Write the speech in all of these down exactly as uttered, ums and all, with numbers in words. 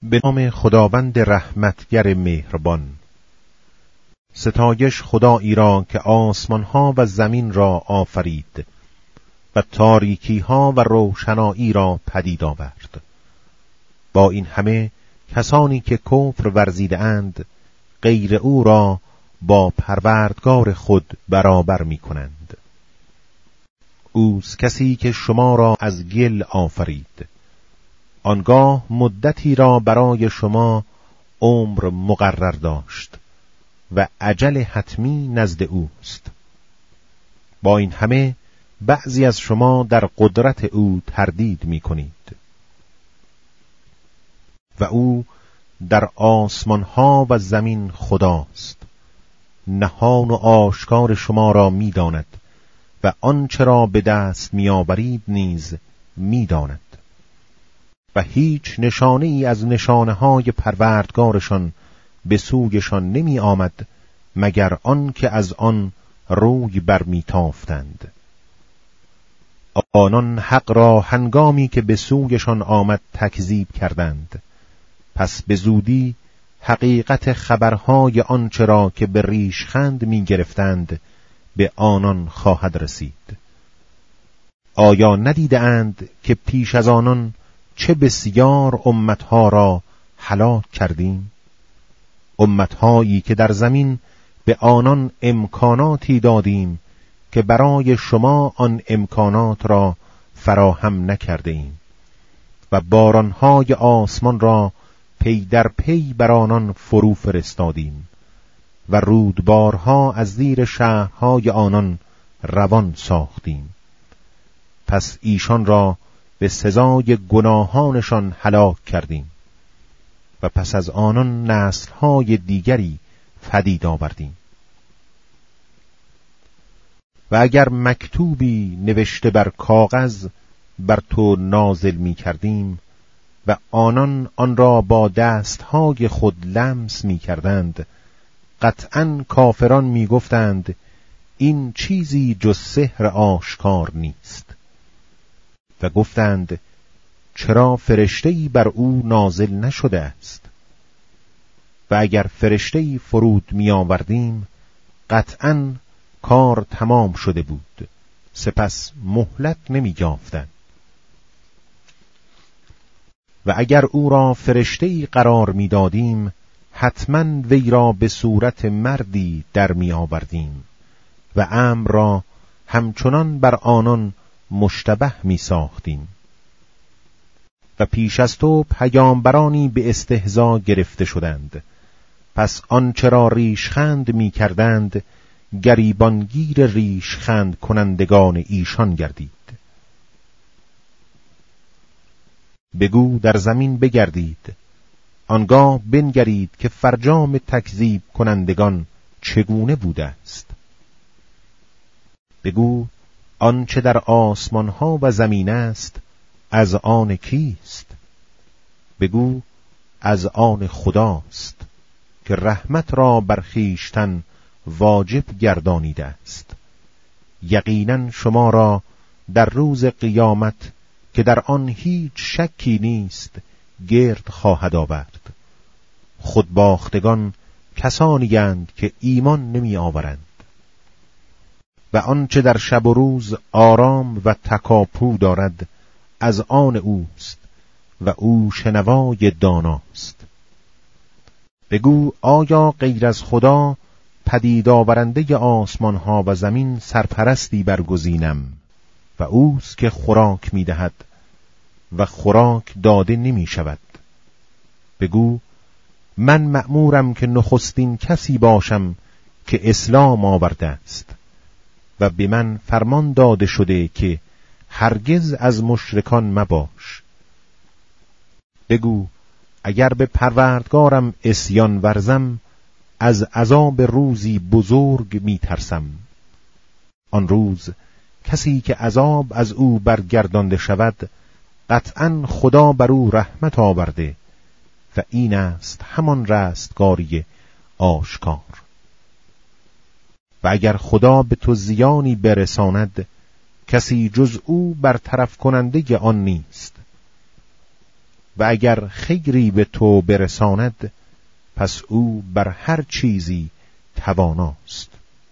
به نام خداوند رحمتگر مهربان. ستایش خدایی را که آسمانها و زمین را آفرید و تاریکیها و روشنایی را پدید آورد. با این همه کسانی که کفر ورزیده اند غیر او را با پروردگار خود برابر می کنند. اوست کسی که شما را از گل آفرید، آنگاه مدتی را برای شما عمر مقرر داشت و اجل حتمی نزد اوست. با این همه بعضی از شما در قدرت او تردید می کنید. و او در آسمانها و زمین خداست، نهان و آشکار شما را می داند و آنچه را به دست می آورید نیز می داند. و هیچ نشانه ای از نشانه های پروردگارشان به سویشان نمی آمد مگر آن که از آن روی برمی تافتند. آنان حق را هنگامی که به سویشان آمد تکذیب کردند، پس به زودی حقیقت خبرهای آنچه را که به ریشخند می گرفتند به آنان خواهد رسید. آیا ندیده اند که پیش از آنان چه بسیار امتها را هلاک کردیم؟ امتهایی که در زمین به آنان امکاناتی دادیم که برای شما آن امکانات را فراهم نکرده ایم و بارانهای آسمان را پی در پی بر آنان فرو فرستادیم و رودبارها از زیر شهرهای آنان روان ساختیم. پس ایشان را به سزای گناهانشان هلاک کردیم و پس از آنان نسل‌های دیگری پدید آوردیم. و اگر مکتوبی نوشته بر کاغذ بر تو نازل می کردیم و آنان آن را با دستهای خود لمس می کردند، قطعاً کافران می گفتند این چیزی جز سحر آشکار نیست. و گفتند چرا فرشته‌ای بر او نازل نشده است؟ و اگر فرشته‌ای فرود می آوردیم قطعاً کار تمام شده بود، سپس مهلت نمی یافتند. و اگر او را فرشته‌ای قرار می دادیم حتماً وی را به صورت مردی در می آوردیم و امر را همچنان بر آنان مشتبه می ساختیم. و پیش از تو پیامبرانی به استهزا گرفته شدند، پس آنچه را ریشخند می کردند گریبانگیر ریشخند کنندگان ایشان گردید. بگو در زمین بگردید، آنگاه بنگرید که فرجام تکذیب کنندگان چگونه بوده است. بگو آنچه در آسمانها و زمین است از آن کیست؟ بگو از آن خداست که رحمت را بر خویشتن واجب گردانیده است. یقینا شما را در روز قیامت که در آن هیچ شکی نیست گرد خواهد آورد. خودباختگان کسانی اند که ایمان نمی آورند. و آنچه در شب و روز آرام و تکاپو دارد از آن اوست و او شنوای داناست. بگو آیا غیر از خدا پدید آورنده آسمان ها و زمین سرپرستی برگزینم و اوست که خوراک می دهد و خوراک داده نمی شود. بگو من مأمورم که نخستین کسی باشم که اسلام آورده است و به من فرمان داده شده که هرگز از مشرکان مباش. بگو اگر به پروردگارم عصیان ورزم از عذاب روزی بزرگ می ترسم. آن روز کسی که عذاب از او برگردانده شود قطعاً خدا بر او رحمت آورده و این است همان رستگاری آشکار. و اگر خدا به تو زیانی برساند کسی جز او برطرف کننده آن نیست. و اگر خیری به تو برساند پس او بر هر چیزی تواناست.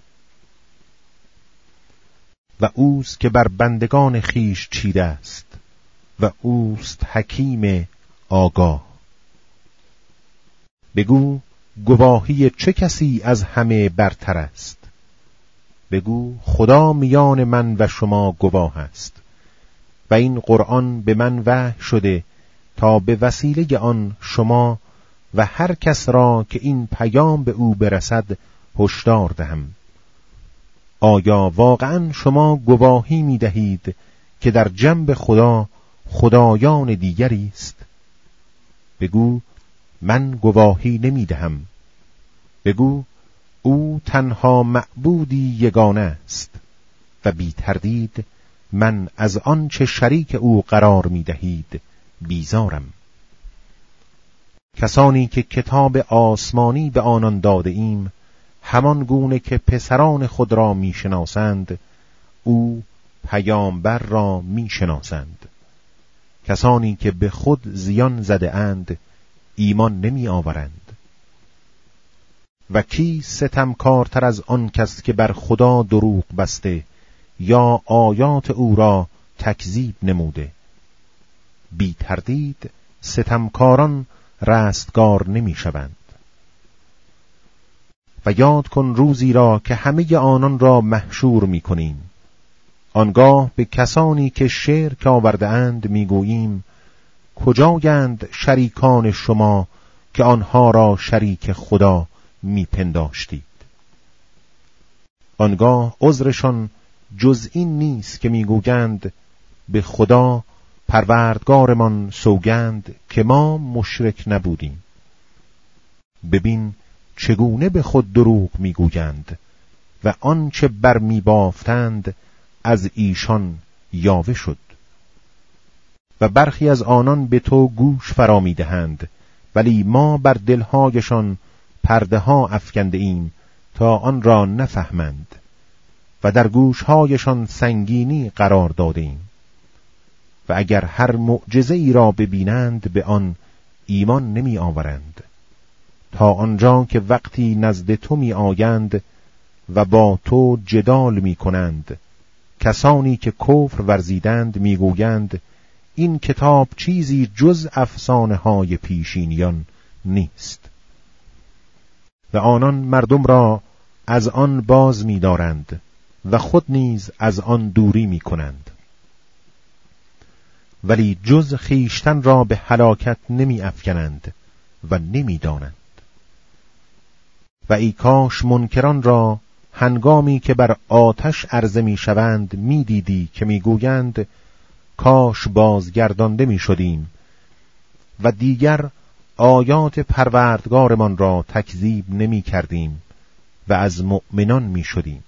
و اوست که بر بندگان خیش چیده است و اوست حکیم آگاه. بگو گواهی چه کسی از همه برتر است؟ بگو خدا میان من و شما گواه است و این قرآن به من وحی شده تا به وسیله آن شما و هر کس را که این پیام به او برسد هشدار دهم. آیا واقعا شما گواهی می دهید که در جنب خدا خدایان دیگری است؟ بگو من گواهی نمی دهم. بگو او تنها معبودی یگانه است و بی تردید من از آن چه شریک او قرار می دهید بیزارم. کسانی که کتاب آسمانی به آنان داده ایم همان گونه که پسران خود را می شناسند او پیامبر را می شناسند. کسانی که به خود زیان زده اند ایمان نمی آورند. و کی ستمکارتر از آن کس که بر خدا دروغ بسته یا آیات او را تکذیب نموده؟ بی تردید ستمکاران رستگار نمی شوند. و یاد کن روزی را که همه آنان را محشور می کنیم. آنگاه به کسانی که شرک آورده اند می گوییم کجایند شریکان شما که آنها را شریک خدا می پنداشتید؟ آنگاه عذرشان جز این نیست که می گویند به خدا پروردگارمان سوگند که ما مشرک نبودیم. ببین چگونه به خود دروغ می گویند و آنچه بر می بافتند از ایشان یاوه شد. و برخی از آنان به تو گوش فرا می دهند ولی ما بر دلهایشان پرده ها افکنده ایم تا آن را نفهمند و در گوشهایشان سنگینی قرار داده ایم. و اگر هر معجزه ای را ببینند به آن ایمان نمی آورند تا آنجا که وقتی نزد تو می آیند و با تو جدال می کنند کسانی که کفر ورزیدند می گویند این کتاب چیزی جز افسانه های پیشینیان نیست. و آنان مردم را از آن باز می دارند و خود نیز از آن دوری می کنند. ولی جز خیشتن را به هلاکت نمی افکنند و نمی دانند. و ای کاش منکران را هنگامی که بر آتش عرضه می شوند می دیدی که می گویند کاش بازگردانده می شدیم و دیگر آیات پروردگارمان را تکذیب نمی کردیم و از مؤمنان می شدیم.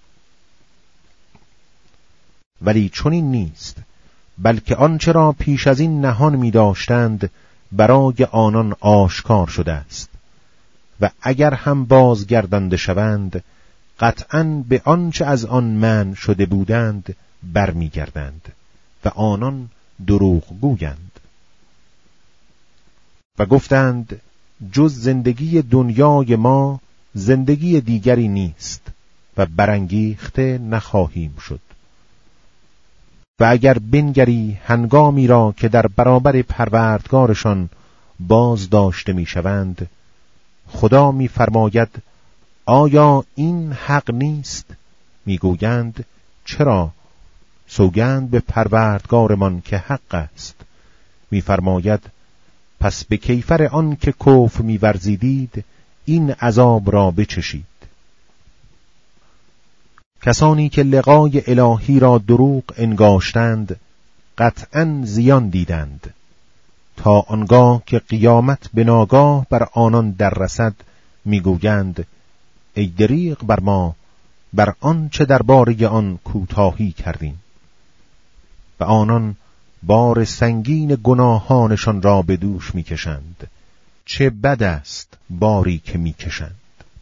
ولی چنین نیست، بلکه آنچه را پیش از این نهان می داشتند برای آنان آشکار شده است و اگر هم بازگردانده شوند قطعاً به آنچه از آن منع شده بودند برمی گردند و آنان دروغ گویند. و گفتند جز زندگی دنیای ما زندگی دیگری نیست و برانگیخته نخواهیم شد. و اگر بنگری هنگامی را که در برابر پروردگارشان باز داشته می شوند خدا می فرماید آیا این حق نیست؟ می گویند چرا؟ سوگند به پروردگارمان که حق است. می فرماید پس به کیفر آن که کفر می ورزیدید این عذاب را بچشید. کسانی که لقای الهی را دروغ انگاشتند قطعاً زیان دیدند تا آنگاه که قیامت به ناگاه بر آنان در رسد می گویند ای دریغ بر ما بر آن چه درباره آن کوتاهی کردیم. و آنان بار سنگین گناهانشان را به دوش می کشند. چه بد است باری که می کشند.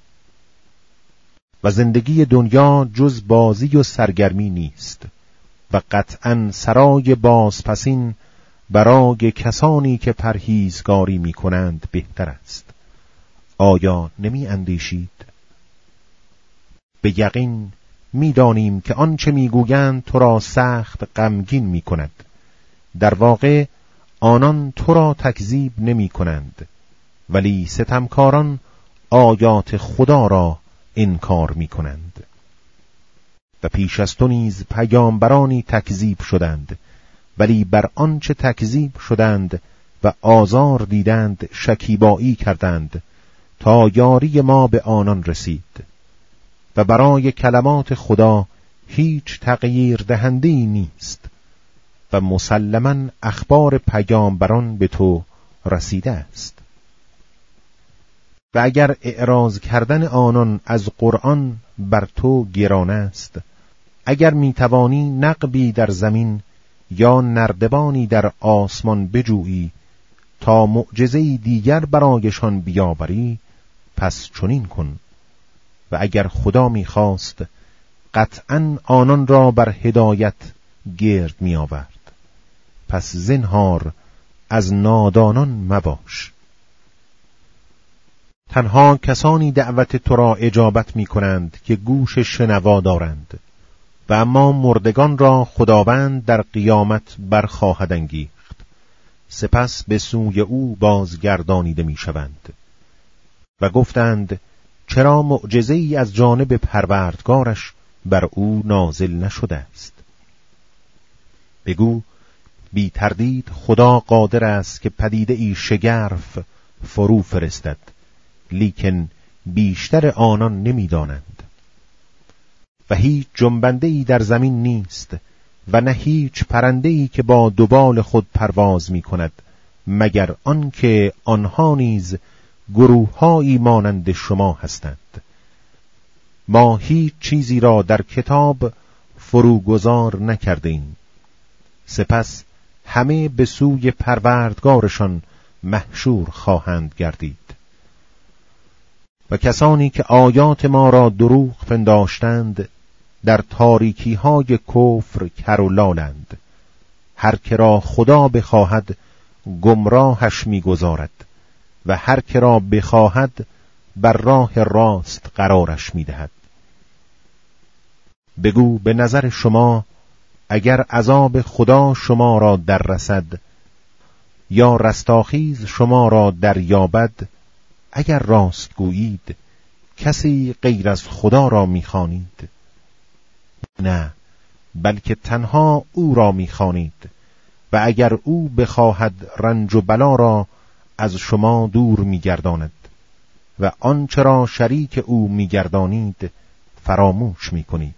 و زندگی دنیا جز بازی و سرگرمی نیست و قطعاً سرای بازپسین برای کسانی که پرهیزگاری می کنند بهتر است. آیا نمی اندیشید؟ به یقین می دانیم که آنچه می گویند تو را سخت غمگین می کند. در واقع آنان تو را تکذیب نمی کنند، ولی ستمکاران آیات خدا را انکار می کنند. و پیش از تو نیز پیامبرانی تکذیب شدند، ولی بر آنچه تکذیب شدند و آزار دیدند شکیبایی کردند تا یاری ما به آنان رسید. و برای کلمات خدا هیچ تغییر دهنده‌ای نیست و مسلماً اخبار پیامبران به تو رسیده است. و اگر اعراض کردن آنان از قرآن بر تو گران است، اگر میتوانی نقبی در زمین یا نردبانی در آسمان بجویی تا معجزه‌ای دیگر برایشان بیاوری، پس چنین کن. و اگر خدا میخواست قطعاً آنان را بر هدایت گرد میآورد. پس زنهار از نادانان مباش. تنها کسانی دعوت تو را اجابت می کنند که گوش شنوا دارند، و اما مردگان را خداوند در قیامت برخواهد انگیخت، سپس به سوی او بازگردانیده می شوند. و گفتند چرا معجزه‌ای از جانب پروردگارش بر او نازل نشده است؟ بگو بی تردید خدا قادر است که پدیده ای شگرف فرو فرستد، لیکن بیشتر آنان نمی دانند. و هیچ جنبنده ای در زمین نیست و نه هیچ پرنده ای که با دوبال خود پرواز می کند، مگر آنکه آنها نیز گروه‌هایی مانند شما هستند. ما هیچ چیزی را در کتاب فروگذار نکرده ایم. سپس همه به سوی پروردگارشان محشور خواهند گردید. و کسانی که آیات ما را دروغ پنداشتند در تاریکی های کفر کر و لالند. هر که را خدا بخواهد گمراهش می‌گذارد و هر که را بخواهد بر راه راست قرارش می‌دهد. بگو به نظر شما اگر عذاب خدا شما را در رسد یا رستاخیز شما را دریابد، اگر راست گویید کسی غیر از خدا را می‌خوانید؟ نه، بلکه تنها او را می‌خوانید و اگر او بخواهد رنج و بلا را از شما دور می‌گرداند و آنچه را شریک او می‌گردانید فراموش می‌کنید.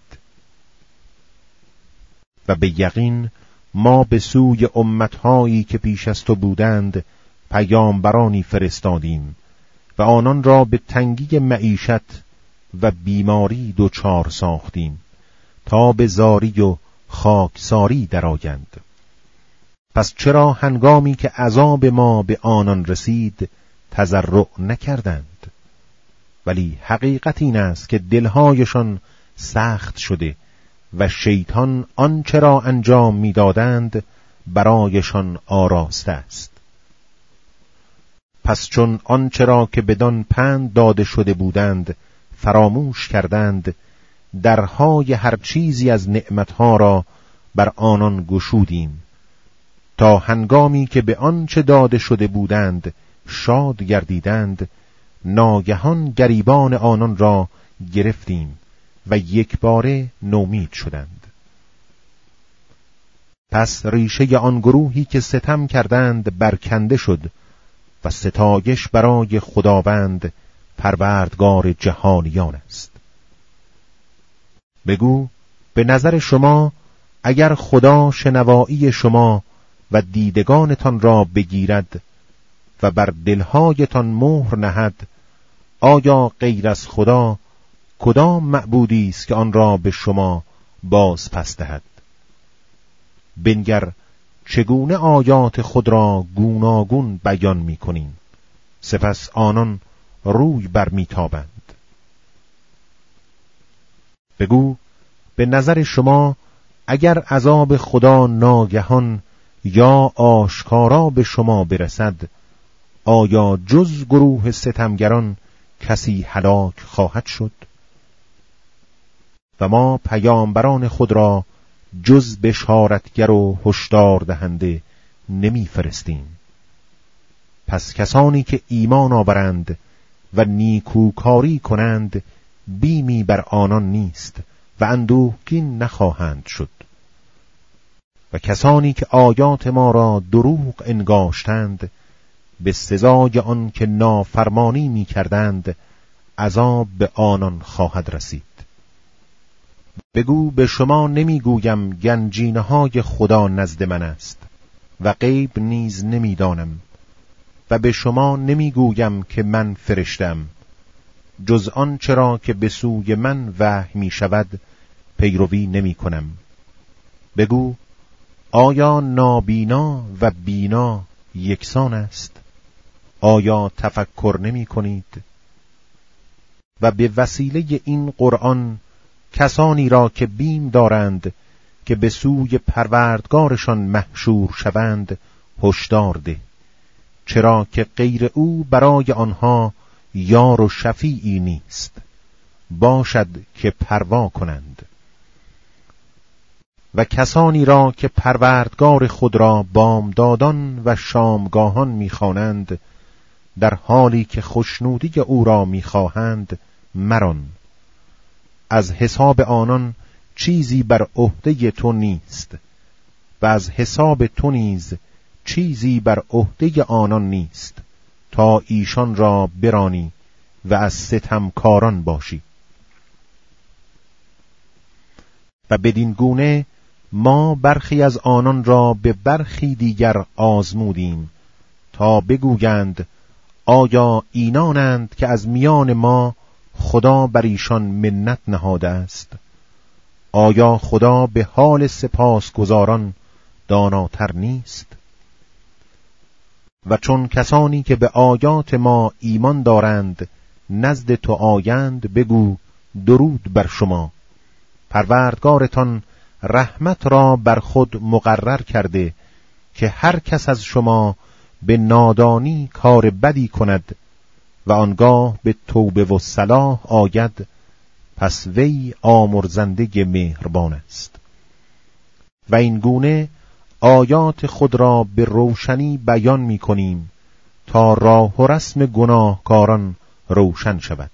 و به یقین ما به سوی امت‌هایی که پیش از تو بودند پیامبرانی فرستادیم و آنان را به تنگی معیشت و بیماری دچار ساختیم تا به زاری و خاکساری درآیند. پس چرا هنگامی که عذاب ما به آنان رسید تضرع نکردند؟ ولی حقیقت این است که دلهایشان سخت شده و شیطان آنچه را انجام می‌دادند برایشان آراسته است. پس چون آنچه را که بدان پند داده شده بودند فراموش کردند، درهای هر چیزی از نعمتها را بر آنان گشودیم تا هنگامی که به آنچه داده شده بودند شاد گردیدند، ناگهان گریبان آنان را گرفتیم و یک باره نومید شدند. پس ریشه آن گروهی که ستم کردند برکنده شد و ستایش برای خداوند پروردگار جهانیان است. بگو به نظر شما اگر خدا شنوایی شما و دیدگانتان را بگیرد و بر دلهایتان مهر نهد، آیا غیر از خدا کدام معبودی است که آن را به شما باز پس دهد؟ بنگر چگونه آیات خود را گوناگون بیان می کنیم، سپس آنان روی بر می تابند. بگو به نظر شما اگر عذاب خدا ناگهان یا آشکارا به شما برسد، آیا جز گروه ستمگران کسی هلاک خواهد شد؟ و ما پیامبران خود را جز بشارتگر و هشدار دهنده نمی فرستیم. پس کسانی که ایمان آورند و نیکوکاری کنند بیمی بر آنان نیست و اندوهگین نخواهند شد. و کسانی که آیات ما را دروغ انگاشتند به سزای آن که نافرمانی می کردند عذاب به آنان خواهد رسید. بگو به شما نمی گویم گنجینه های خدا نزد من است و غیب نیز نمی دانم و به شما نمی گویم که من فرشتم، جز آن چرا که به سوی من وحی می شود پیروی نمی کنم. بگو آیا نابینا و بینا یکسان است؟ آیا تفکر نمی کنید؟ و به وسیله این قرآن کسانی را که بیم دارند که به سوی پروردگارشان محشور شوند هشدار ده، چرا که غیر او برای آنها یار و شفیعی نیست، باشد که پروا کنند. و کسانی را که پروردگار خود را بامدادان و شامگاهان می‌خوانند در حالی که خوشنودی او را می‌خواهند مران، از حساب آنان چیزی بر عهده تو نیست و از حساب تو نیز چیزی بر عهده آنان نیست تا ایشان را برانی و از ستمکاران باشی. و بدین گونه ما برخی از آنان را به برخی دیگر آزمودیم تا بگویند آیا اینانند که از میان ما خدا بر ایشان منت نهاده است؟ آیا خدا به حال سپاسگزاران داناتر نیست؟ و چون کسانی که به آیات ما ایمان دارند نزد تو آیند بگو درود بر شما، پروردگارتان رحمت را بر خود مقرر کرده که هر کس از شما به نادانی کار بدی کند و آنگاه به توبه و صلاح آید، پس وی آمرزنده مهربان است. و این گونه آیات خود را به روشنی بیان می کنیم تا راه و رسم گناهکاران روشن شود.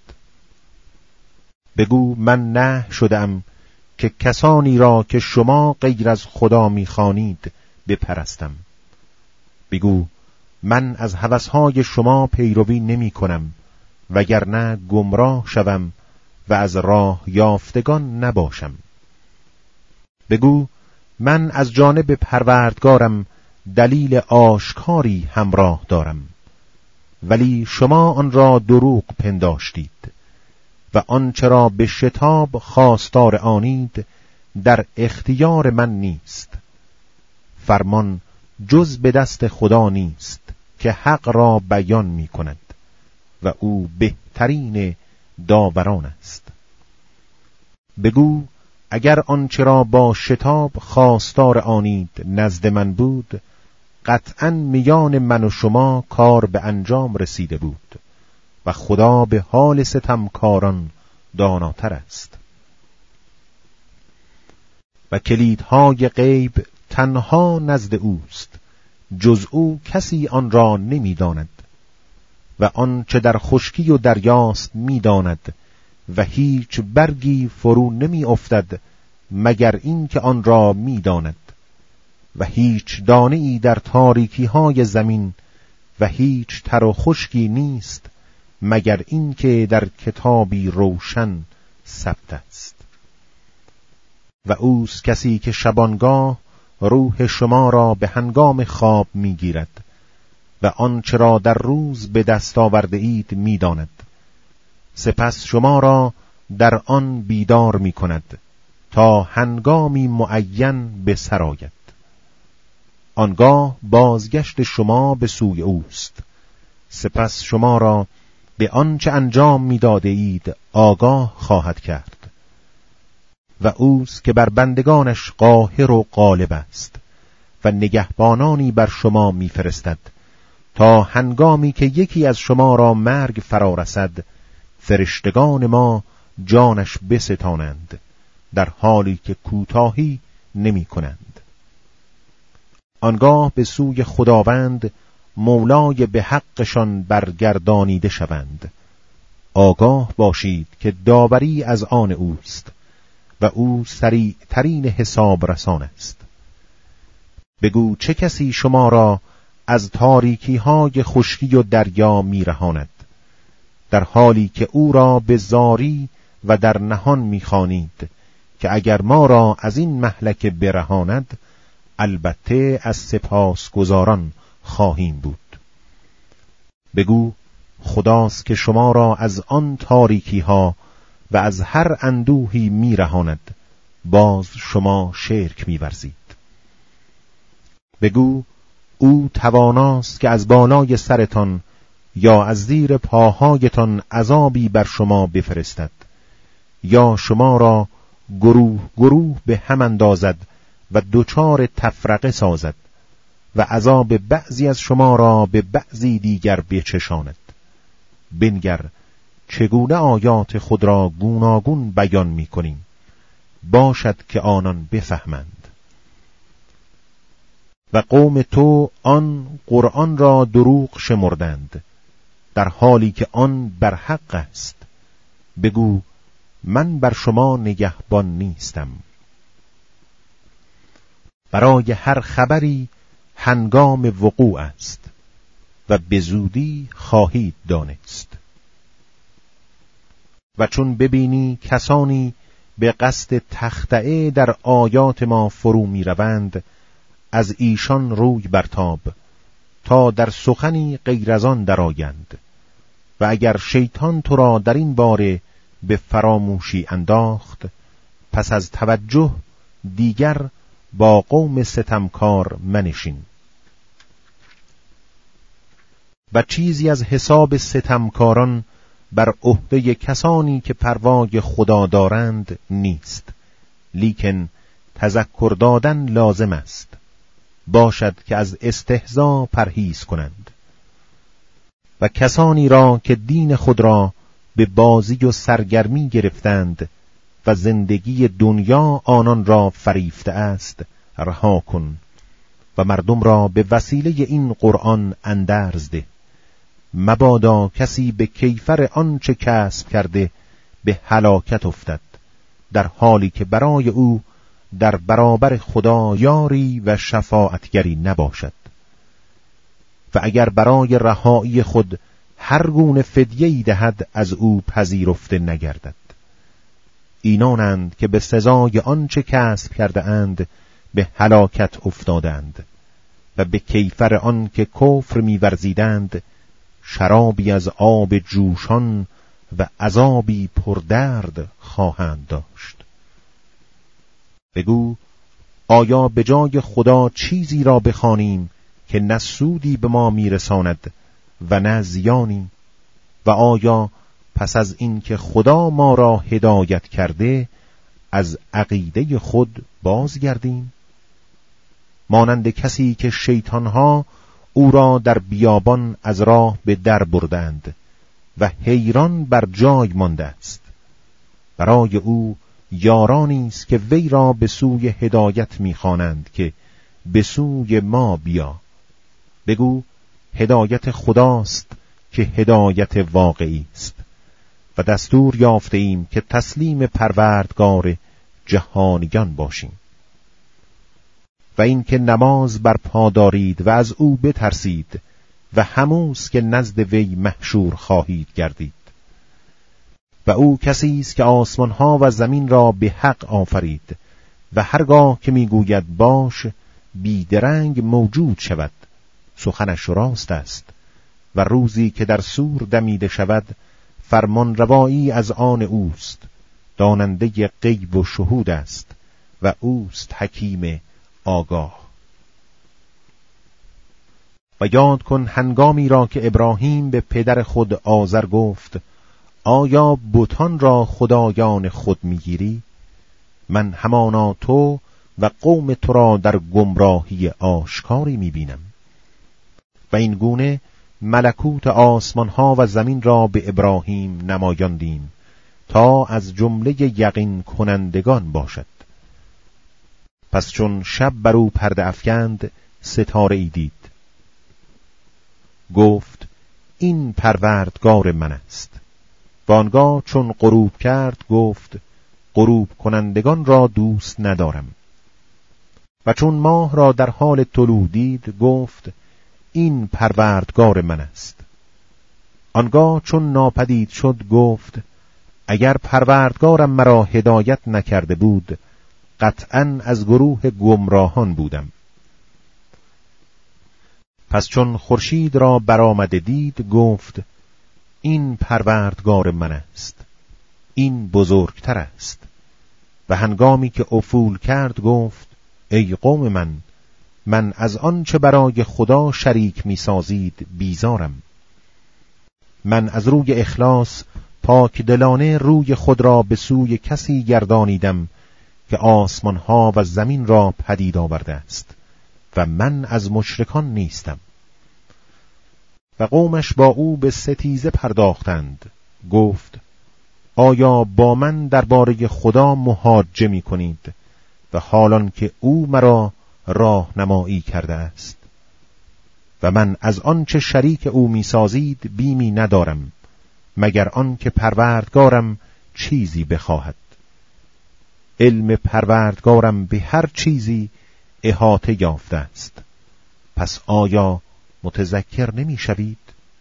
بگو من نه شدم که کسانی را که شما غیر از خدا می خوانید بپرستم. بگو من از هوسهای شما پیروی نمی کنم وگرنه گمراه شوم و از راه یافتگان نباشم. بگو من از جانب پروردگارم دلیل آشکاری همراه دارم، ولی شما آن را دروغ پنداشتید و آنچه را به شتاب خواستار آنید در اختیار من نیست. فرمان جز به دست خدا نیست که حق را بیان می کند و او بهترین داوران است. بگو اگر آنچه را با شتاب خواستار آنید نزد من بود، قطعاً میان من و شما کار به انجام رسیده بود و خدا به حال ستمکاران داناتر است. و کلیدهای غیب تنها نزد اوست، جز او کسی آن را نمی داند. و آن چه در خشکی و دریاست می داند و هیچ برگی فرو نمی افتد مگر این که آن را می داند. و هیچ دانه ای در تاریکی های زمین و هیچ تر و خشکی نیست مگر این که در کتابی روشن ثبت است. و اوست کسی که شبانگاه روح شما را به هنگام خواب می گیرد و آنچه را در روز به دست آورده اید می داند. سپس شما را در آن بیدار می کند تا هنگامی معین به سر آید. آنگاه بازگشت شما به سوی اوست. سپس شما را به آنچه انجام می داده اید آگاه خواهد کرد. و اوست که بر بندگانش قاهر و غالب است و نگهبانانی بر شما میفرستد تا هنگامی که یکی از شما را مرگ فرا رسد فرشتگان ما جانش بستانند، در حالی که کوتاهی نمی کنند. آنگاه به سوی خداوند مولای به حقشان برگردانیده شوند. آگاه باشید که داوری از آن اوست و او سریع ترین حساب رسان است. بگو چه کسی شما را از تاریکی های خشکی و دریا می رهاند، در حالی که او را به زاری و در نهان می خوانید که اگر ما را از این مهلکه برهاند البته از سپاسگزاران خواهیم بود. بگو خداست که شما را از آن تاریکی ها و از هر اندوهی می رهاند، باز شما شرک می ورزید. بگو او تواناست که از بالای سرتان یا از زیر پاهایتان عذابی بر شما بفرستد، یا شما را گروه گروه به هم اندازد و دوچار تفرقه سازد و عذاب بعضی از شما را به بعضی دیگر بچشاند. بنگر چگونه آیات خود را گوناگون بیان می کنیم، باشد که آنان بفهمند. و قوم تو آن قرآن را دروغ شمردند، در حالی که آن بر حق است. بگو من بر شما نگهبان نیستم. برای هر خبری هنگام وقوع است و به زودی خواهید دانست. و چون ببینی کسانی به قصد تخطئه در آیات ما فرو می روند، از ایشان روی برتاب تا در سخنی غیر از آن درآیند. و اگر شیطان تو را در این باره به فراموشی انداخت، پس از توجه دیگر با قوم ستمکار منشین. و چیزی از حساب ستمکاران بر عهده کسانی که پروای خدا دارند نیست، لیکن تذکر دادن لازم است. باشد که از استهزا پرهیز کنند. و کسانی را که دین خود را به بازی و سرگرمی گرفتند و زندگی دنیا آنان را فریفته است رها کن و مردم را به وسیله این قرآن اندرز ده. مبادا کسی به کیفر آنچه کسب کرده به هلاکت افتد، در حالی که برای او در برابر خدا یاری و شفاعتگری نباشد. و اگر برای رهایی خود هر گونه فدیه‌ای دهد از او پذیرفته نگردد. اینانند که به سزای آنچه کسب کرده اند به هلاکت افتادند و به کیفر آن که کفر می‌ورزیدند شرابی از آب جوشان و عذابی پردرد خواهند داشت. بگو آیا به جای خدا چیزی را بخوانیم که نه سودی به ما میرساند و نه زیانی؟ و آیا پس از این که خدا ما را هدایت کرده از عقیده خود بازگردیم؟ مانند کسی که شیطانها او را در بیابان از راه به در بردند و حیران بر جای مانده است. برای او یارانی است که وی را به سوی هدایت می‌خوانند که به سوی ما بیا. بگو هدایت خداست که هدایت واقعی است و دستور یافته ایم که تسلیم پروردگار جهانیان باشیم. و این که نماز برپا دارید و از او بترسید و هموست که نزد وی محشور خواهید گردید. و او کسی است که آسمانها و زمین را به حق آفرید و هرگاه که میگوید باش بیدرنگ موجود شود. سخنش راست است و روزی که در سور دمیده شود فرمان روایی از آن اوست. داننده غیب و شهود است و اوست حکیم آگاه. و یاد کن هنگامی را که ابراهیم به پدر خود آزر گفت آیا بتان را خدایان خود میگیری؟ من همانا تو و قوم تو را در گمراهی آشکاری می‌بینم. و این گونه ملکوت آسمان ها و زمین را به ابراهیم نمایاندیم تا از جمله یقین کنندگان باشد. پس چون شب بر او پرده افکند ستاره ای دید. گفت این پروردگار من است. و آنگاه چون غروب کرد گفت غروب کنندگان را دوست ندارم. و چون ماه را در حال طلوع دید گفت این پروردگار من است. آنگاه چون ناپدید شد گفت اگر پروردگارم مرا هدایت نکرده بود قطعاً از گروه گمراهان بودم. پس چون خورشید را برآمده دید گفت این پروردگار من است. این بزرگتر است. و هنگامی که افول کرد گفت ای قوم من، من از آن چه برای خدا شریک می سازید بیزارم. من از روی اخلاص پاک دلانه روی خود را به سوی کسی گردانیدم که آسمان ها و زمین را پدید آورده است و من از مشرکان نیستم. و قومش با او به ستیزه پرداختند. گفت آیا با من درباره خدا محاجه می کنید و حالان که او مرا راهنمایی کرده است؟ و من از آن چه شریک او می سازید بیمی ندارم مگر آن که پروردگارم چیزی بخواهد. علم پروردگارم به هر چیزی احاطه یافته است. پس آیا متذکر نمی شوید؟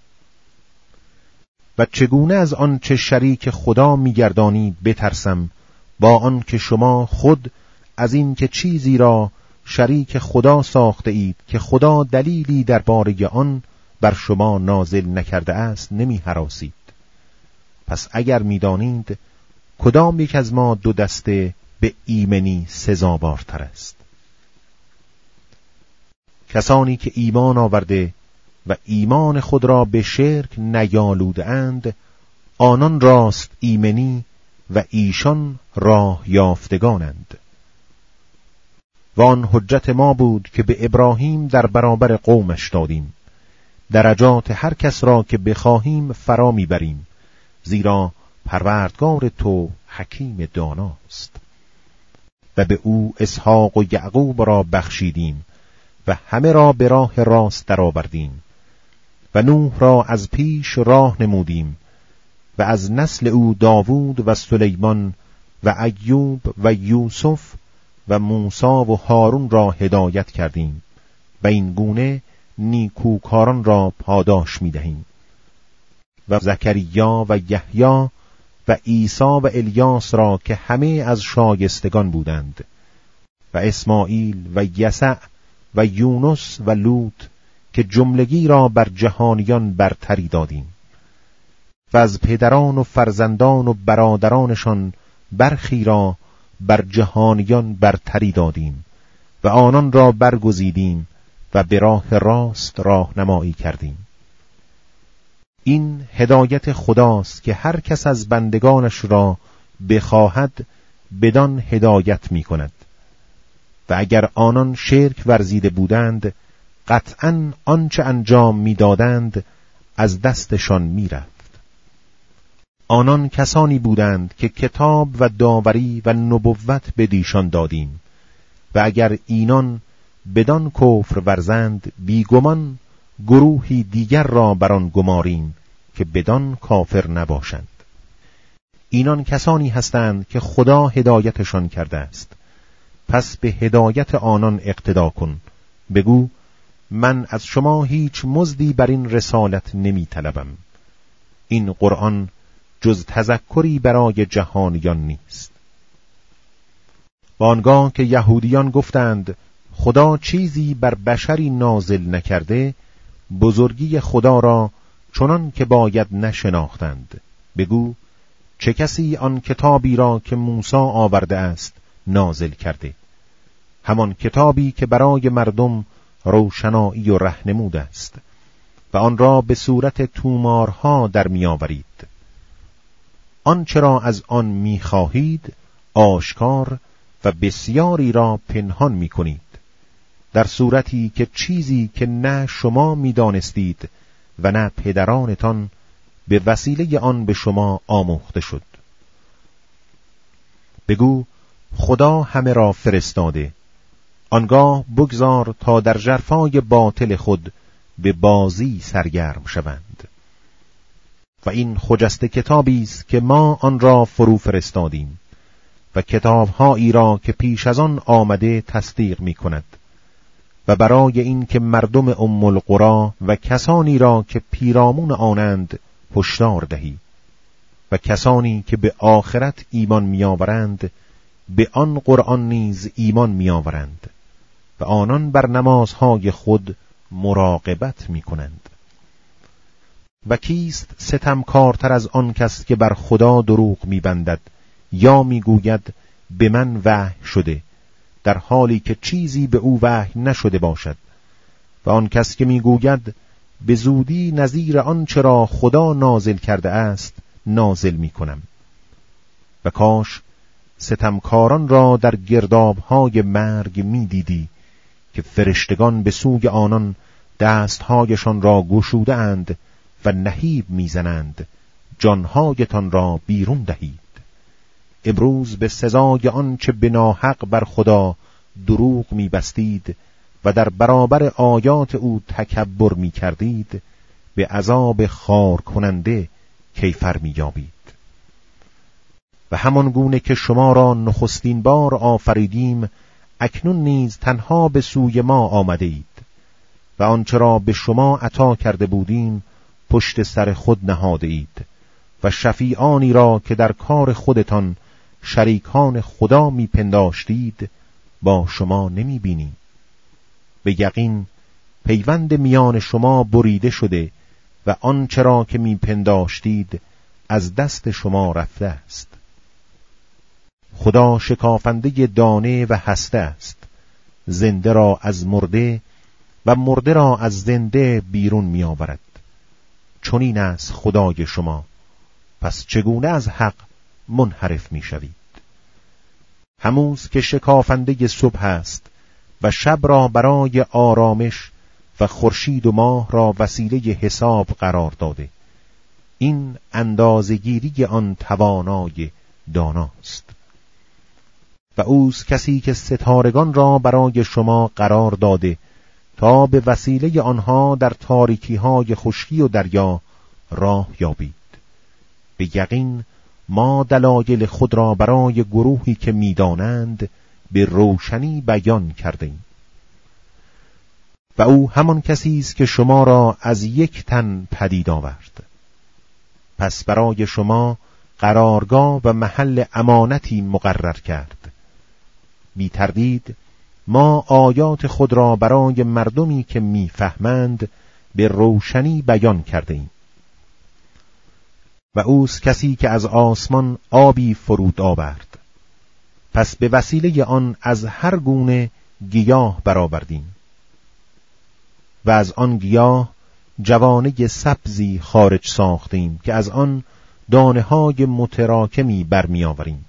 و چگونه از آن چه شریک خدا می گردانید بترسم با آن که شما خود از این که چیزی را شریک خدا ساخته اید که خدا دلیلی درباره آن بر شما نازل نکرده است نمی هراسید. پس اگر می دانید کدام یک از ما دو دسته به ایمنی سزاوارتر است؟ کسانی که ایمان آورده و ایمان خود را به شرک نیالودند آنان راست ایمنی و ایشان راه یافتگانند. و آن حجت ما بود که به ابراهیم در برابر قومش دادیم. درجات هر کس را که بخواهیم فرا میبریم، زیرا پروردگار تو حکیم داناست. و به او اسحاق و یعقوب را بخشیدیم و همه را به راه راست درآوردیم. و نوح را از پیش راه نمودیم و از نسل او داوود و سلیمان و ایوب و یوسف و موسی و هارون را هدایت کردیم و این گونه نیکوکاران را پاداش می‌دهیم. و زکریا و یحیی و عیسی و الیاس را که همه از شایستگان بودند و اسماعیل و یسع و یونس و لوط که جملگی را بر جهانیان برتری دادیم. و از پدران و فرزندان و برادرانشان برخی را بر جهانیان برتری دادیم و آنان را برگزیدیم و به راه راست راهنمایی کردیم. این هدایت خداست که هر کس از بندگانش را بخواهد بدان هدایت می کند. و اگر آنان شرک ورزیده بودند قطعاً آنچه انجام می دادند از دستشان می رفت. آنان کسانی بودند که کتاب و داوری و نبوت بدیشان دادیم و اگر اینان بدان کفر ورزند بیگمان گروهی دیگر را بر آن گماریم که بدان کافر نباشند. اینان کسانی هستند که خدا هدایتشان کرده است. پس به هدایت آنان اقتدا کن. بگو من از شما هیچ مزدی بر این رسالت نمی طلبم. این قرآن جز تذکری برای جهانیان نیست. و آنگاه که یهودیان گفتند خدا چیزی بر بشری نازل نکرده، بزرگی خدا را چنان که باید نشناختند. بگو چه کسی آن کتابی را که موسی آورده است نازل کرده؟ همان کتابی که برای مردم روشنایی و رهنمود است و آن را به صورت تومارها در می آورید. آنچه را از آن می خواهید آشکار و بسیاری را پنهان می کنید، در صورتی که چیزی که نه شما می دانستید و نه پدرانتان به وسیله آن به شما آموخته شد. بگو خدا همه را فرستاده، آنگاه بگذار تا در ژرفای باطل خود به بازی سرگرم شوند. و این خجسته کتابی است که ما آن را فرو فرستادیم و کتاب‌هایی را که پیش از آن آمده تصدیق می کند، و برای این که مردم ام القری و کسانی را که پیرامون آنند هشدار دهی و کسانی که به آخرت ایمان می‌آورند به آن قرآن نیز ایمان می‌آورند و آنان بر نمازهای خود مراقبت می‌کنند. و کیست ستمکارتر از آن کس که بر خدا دروغ می‌بندد یا می‌گوید به من وحی شده، در حالی که چیزی به او وحی نشده باشد، و آن کس که می‌گوید به زودی نظیر آنچه را خدا نازل کرده است نازل می‌کنم. و کاش ستمکاران را در گرداب‌های مرگ می‌دیدی که فرشتگان به سوی آنان دست‌هایشان را گشوده اند و نهیب می‌زنند جان‌هایتان را بیرون دهید. امروز به سزای آنچه به ناحق بر خدا دروغ می‌بستید و در برابر آیات او تکبر می‌کردید، به عذاب خار کننده کیفر می‌یابید. و همان گونه که شما را نخستین بار آفریدیم، اکنون نیز تنها به سوی ما آمده اید و آنچه را به شما عطا کرده بودیم پشت سر خود نهاده اید و شفیعانی را که در کار خودتان شریکان خدا میپنداشتید با شما نمی بینیم. به یقین پیوند میان شما بریده شده و آنچه را که میپنداشتید از دست شما رفته است. خدا شکافنده دانه و هسته است، زنده را از مرده و مرده را از زنده بیرون می آورد. چنین است خدای شما، پس چگونه از حق منحرف می شوید؟ هموز که شکافنده صبح است و شب را برای آرامش و خورشید و ماه را وسیله حساب قرار داده، این اندازه‌گیری آن توانای داناست. و اوست کسی که ستارگان را برای شما قرار داده تا به وسیله آنها در تاریکی‌های خشکی و دریا راه یابید. به یقین ما دلایل خود را برای گروهی که می‌دانند به روشنی بیان کردیم. و او همان کسی است که شما را از یک تن پدید آورد. پس برای شما قرارگاه و محل امانتی مقرر کرد. بی تردید ما آیات خود را برای مردمی که میفهمند به روشنی بیان کرده ایم. و اوست کسی که از آسمان آبی فرود آورد، پس به وسیله آن از هر گونه گیاه برآوردیم و از آن گیاه جوانه سبزی خارج ساختیم که از آن دانه‌های متراکمی برمی آوریم.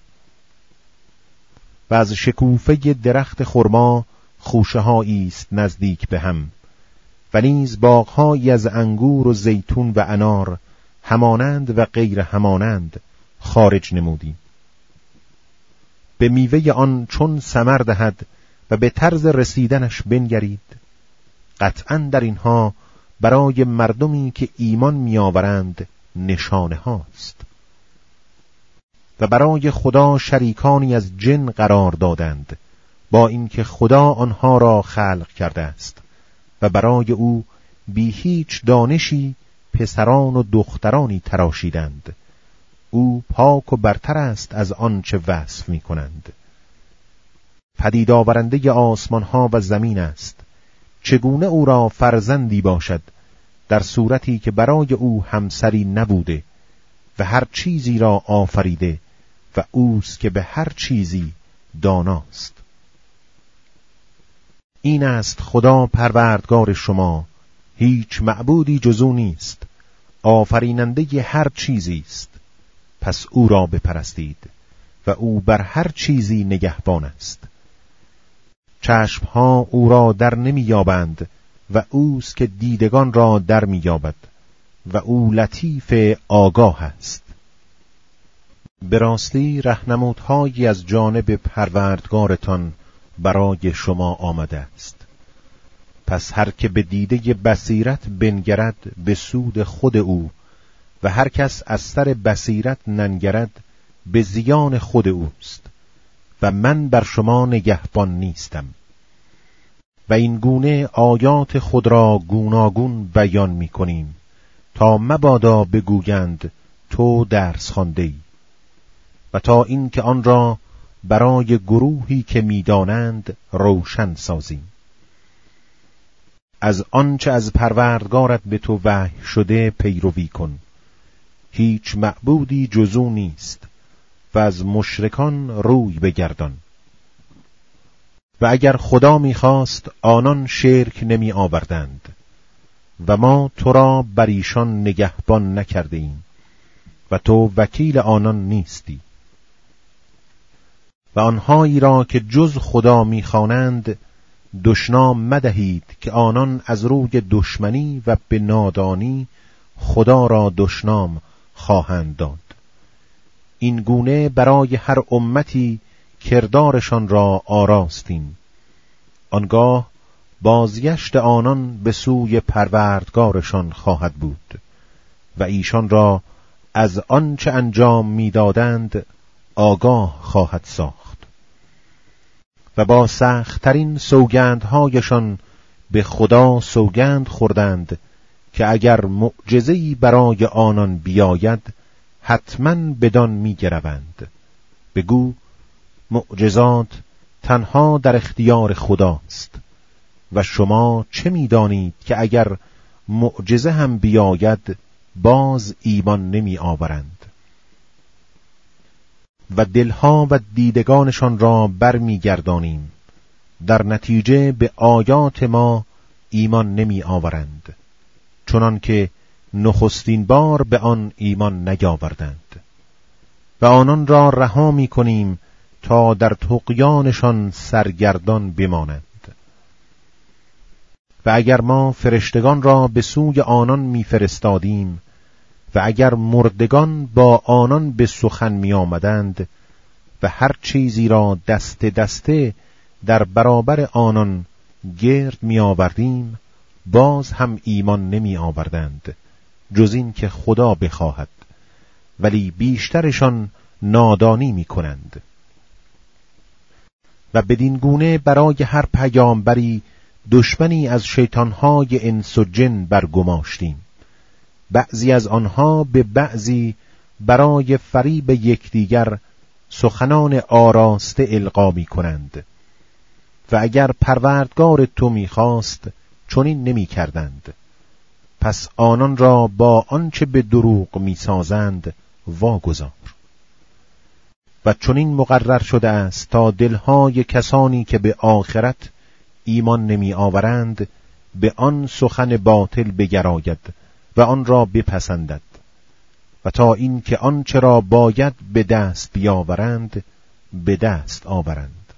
و از شکوفه درخت خرما خوشه‌هایی است نزدیک به هم و نیز باغ‌هایی از انگور و زیتون و انار همانند و غیر همانند خارج نمودیم. به میوه آن چون ثمر دهد و به طرز رسیدنش بنگرید، قطعاً در اینها برای مردمی که ایمان می‌آورند نشانه هاست. و برای خدا شریکانی از جن قرار دادند، با اینکه خدا آنها را خلق کرده است و برای او بی هیچ دانشی پسران و دخترانی تراشیدند. او پاک و برتر است از آنچه وصف می کنند. پدید آورنده آسمان ها و زمین است. چگونه او را فرزندی باشد در صورتی که برای او همسری نبوده و هر چیزی را آفریده و اوست که به هر چیزی داناست. این است خدا پروردگار شما، هیچ معبودی جز او نیست، آفریننده هر چیزی است، پس او را بپرستید و و او بر هر چیزی نگهبان است. چشمها او را در نمی یابند و اوست که دیدگان را در می یابد و او لطیف آگاه است. به راستی رهنمودهایی از جانب پروردگارتان برای شما آمده است. پس هر که به دیده بصیرت بنگرد به سود خود او و هر کس از سر بصیرت ننگرد به زیان خود اوست و من بر شما نگهبان نیستم. و این گونه آیات خود را گوناگون بیان می کنیم تا مبادا بگویند تو درس خوانده‌ای، و تا این که آن را برای گروهی که می‌دانند روشن سازیم. از آنچه از پروردگارت به تو وحی شده پیروی کن. هیچ معبودی جز او نیست و از مشرکان روی بگردان. و اگر خدا می‌خواست آنان شرک نمی آوردند و ما تو را بر ایشان نگهبان نکرده ایم و تو وکیل آنان نیستی. و آنهایی را که جز خدا می‌خوانند دشنام مدهید که آنان از روی دشمنی و به نادانی خدا را دشنام خواهند داد. این گونه برای هر امتی کردارشان را آراستیم. آنگاه بازگشت آنان به سوی پروردگارشان خواهد بود و ایشان را از آنچه انجام می‌دادند آگاه خواهد ساخت. و با سخت‌ترین سوگندهایشان به خدا سوگند خوردند که اگر معجزه‌ای برای آنان بیاید حتماً بدان می‌گروند. بگو معجزات تنها در اختیار خداست و شما چه می‌دانید که اگر معجزه هم بیاید باز ایمان نمی آورند. و دلها و دیدگانشان را بر می گردانیم، در نتیجه به آیات ما ایمان نمی آورند، چنان که نخستین بار به آن ایمان نیاوردند. و آنان را رها می کنیم تا در طغیانشان سرگردان بمانند. و اگر ما فرشتگان را به سوی آنان می فرستادیم و اگر مردگان با آنان به سخن می آمدند و هر چیزی را دست دسته در برابر آنان گرد می آوردیم باز هم ایمان نمی آوردند جز این که خدا بخواهد، ولی بیشترشان نادانی می کنند. و بدین گونه برای هر پیامبری دشمنی از شیطانهای انس و جن برگماشتیم. بعضی از آنها به بعضی برای فریب یکدیگر سخنان آراسته القا می کنند و اگر پروردگار تو می خواست چنین نمی کردند. پس آنان را با آنچه به دروغ می سازند واگذار. و چنین مقرر شده است تا دلهای کسانی که به آخرت ایمان نمی آورند به آن سخن باطل بگراید و آن را بپسندد و تا این که آنچه را باید به دست بیاورند به دست آورند.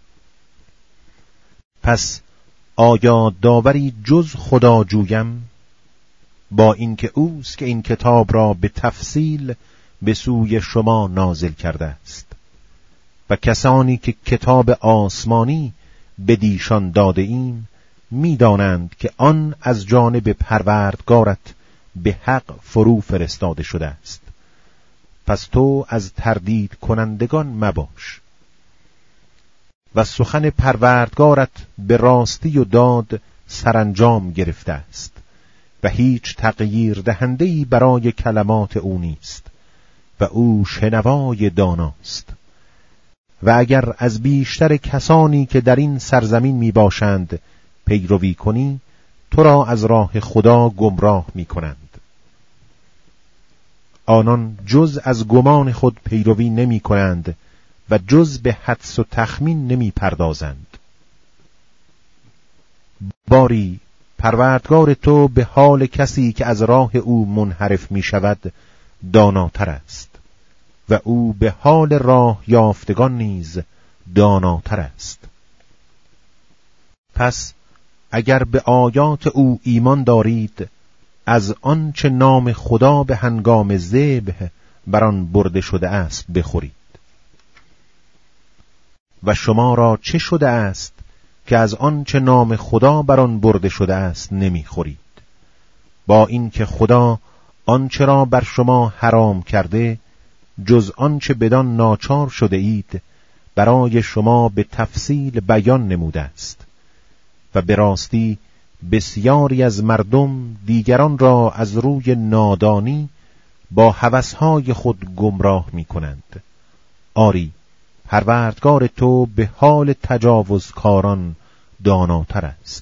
پس آیا داوری جز خدا جویم؟ با اینکه اوست که این کتاب را به تفصیل به سوی شما نازل کرده است و کسانی که کتاب آسمانی بدیشان داده ایم می دانند که آن از جانب پروردگارت به حق فرو فرستاده شده است. پس تو از تردید کنندگان مباش. و سخن پروردگارت به راستی و داد سرانجام گرفته است و هیچ تغییر دهنده‌ای برای کلمات او نیست و او شنوای داناست. و اگر از بیشتر کسانی که در این سرزمین می باشند پیروی کنی تو را از راه خدا گمراه می کنند. آنان جز از گمان خود پیروی نمی کنند و جز به حدس و تخمین نمی پردازند. باری پروردگار تو به حال کسی که از راه او منحرف می شود داناتر است و او به حال راه یافتگان نیز داناتر است. پس اگر به آیات او ایمان دارید، از آنچه نام خدا به هنگام ذبح بر آن برده شده است بخورید. و شما را چه شده است که از آنچه نام خدا بر آن برده شده است نمیخورید؟ با این که خدا آنچه را بر شما حرام کرده، جز آنچه بدان ناچار شده اید، برای شما به تفصیل بیان نموده است. و به راستی بسیاری از مردم دیگران را از روی نادانی با هوسهای خود گمراه می کنند. آری، پروردگار تو به حال تجاوزکاران داناتر است.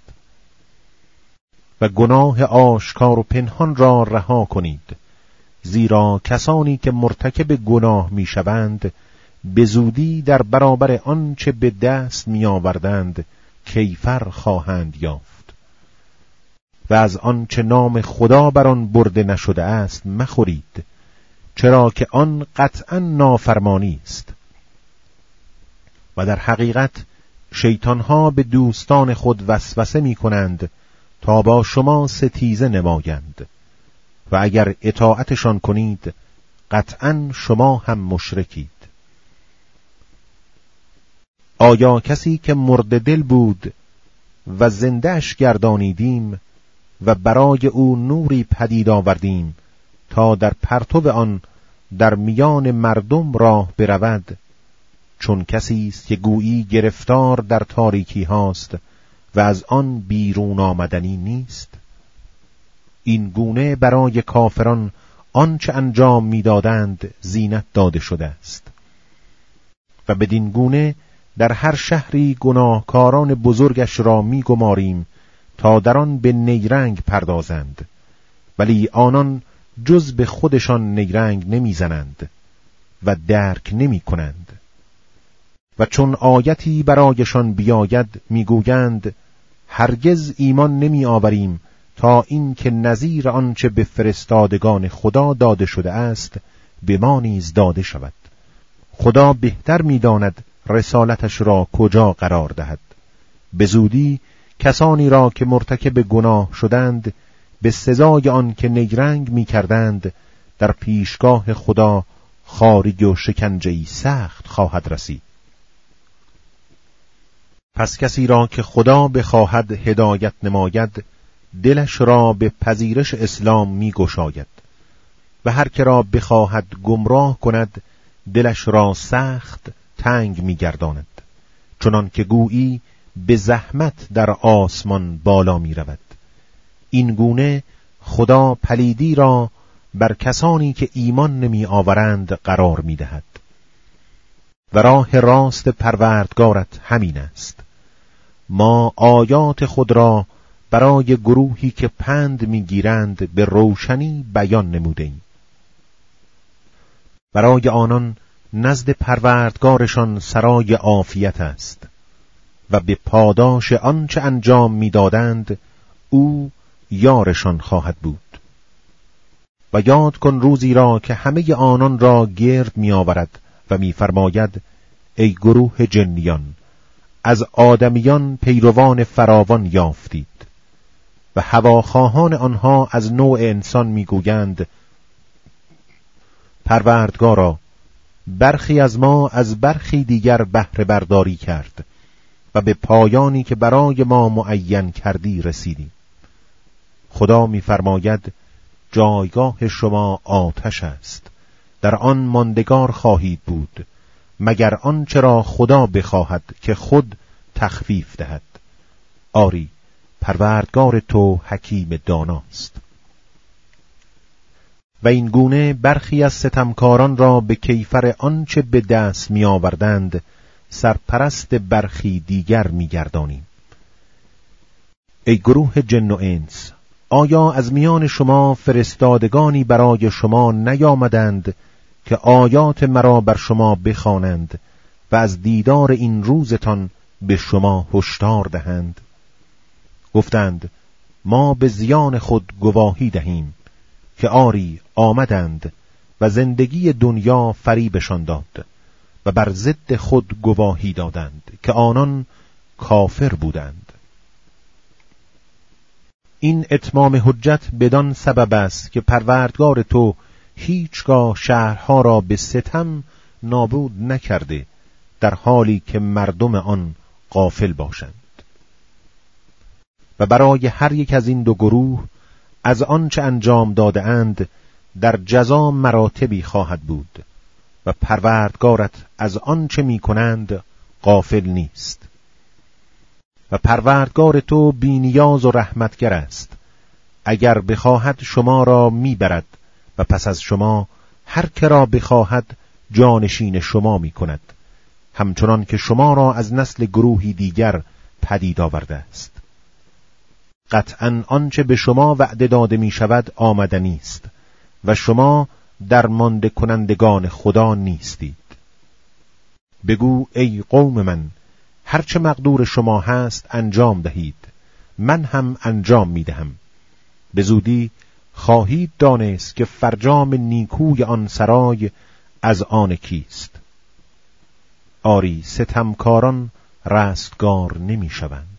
و گناه آشکار و پنهان را رها کنید، زیرا کسانی که مرتکب گناه می شوند به زودی در برابر آنچه به دست می آوردند کیفر خواهند یافت. و از آنچه نام خدا بر آن برده نشده است مخورید، چرا که آن قطعا نافرمانی است. و در حقیقت شیطانها به دوستان خود وسوسه می کنند تا با شما ستیزه نمایند، و اگر اطاعتشان کنید قطعا شما هم مشرکید. آیا کسی که مرده دل بود و زنده‌اش گردانیدیم و برای او نوری پدید آوردیم تا در پرتو آن در میان مردم راه برود، چون کسی است که گویی گرفتار در تاریکی هاست و از آن بیرون آمدنی نیست؟ این گونه برای کافران آنچه انجام می‌دادند زینت داده شده است. و بدین گونه در هر شهری گناهکاران بزرگش را می‌گماریم تا در آن به نیرنگ پردازند، ولی آنان جز به خودشان نیرنگ نمی‌زنند و درک نمی‌کنند. و چون آیتی برایشان بیاید میگویند هرگز ایمان نمی آوریم تا این که نظیر آنچه به فرستادگان خدا داده شده است به ما نیز داده شود. خدا بهتر می‌داند رسالتش را کجا قرار دهد. به زودی کسانی را که مرتکب گناه شدند به سزای آن که نیرنگ می‌کردند در پیشگاه خدا خاری و شکنجه‌ای سخت خواهد رسید. پس کسی را که خدا بخواهد هدایت نماید، دلش را به پذیرش اسلام می گشاید، و هر که را بخواهد گمراه کند دلش را سخت تنگ می گرداند، چنان که گویی به زحمت در آسمان بالا می رود. این گونه خدا پلیدی را بر کسانی که ایمان نمی آورند قرار می دهد. و راه راست پروردگارت همین است. ما آیات خود را برای گروهی که پند میگیرند به روشنی بیان نموده ایم. برای آنان نزد پروردگارشان سرای عافیت است و به پاداش آنچه انجام میدادند او یارشان خواهد بود. و یاد کن روزی را که همه آنان را گرد می آورد و می فرماید ای گروه جنیان، از آدمیان پیروان فراوان یافتید. و هواخواهان آنها از نوع انسان میگویند پروردگارا، برخی از ما از برخی دیگر بهره برداری کرد و به پایانی که برای ما معین کردی رسیدیم. خدا می‌فرماید جایگاه شما آتش است، در آن ماندگار خواهید بود، مگر آنچه را خدا بخواهد که خود تخفیف دهد. آری، پروردگار تو حکیم داناست. و این گونه برخی از ستمکاران را به کیفر آنچه به دست می آوردند سرپرست برخی دیگر می گردانیم. ای گروه جن و انس، آیا از میان شما فرستادگانی برای شما نیامدند که آیات مرا بر شما بخوانند و از دیدار این روزتان به شما هشدار دهند؟ گفتند ما به زیان خود گواهی دهیم که آری آمدند و زندگی دنیا فریبشان داد و بر ضد خود گواهی دادند که آنان کافر بودند. این اتمام حجت بدان سبب است که پروردگار تو هیچگاه شهرها را به ستم نابود نکرده در حالی که مردم آن غافل باشند. و برای هر یک از این دو گروه از آنچه انجام داده اند در جزا مراتبی خواهد بود و پروردگارت از آنچه می کنند غافل نیست. و پروردگار تو بی‌نیاز و رحمتگر است. اگر بخواهد شما را میبرد و پس از شما هر که را بخواهد جانشین شما می کند، همچنان که شما را از نسل گروهی دیگر پدید آورده است. قطعاً آنچه به شما وعده داده می شود آمدنی است و شما در مانده کنندگان خدا نیستید. بگو ای قوم من، هرچه مقدور شما هست انجام دهید، من هم انجام می دهم. به زودی خواهید دانست که فرجام نیکوی آن سرای از آن کیست. آری ستمکاران رستگار نمی شوند.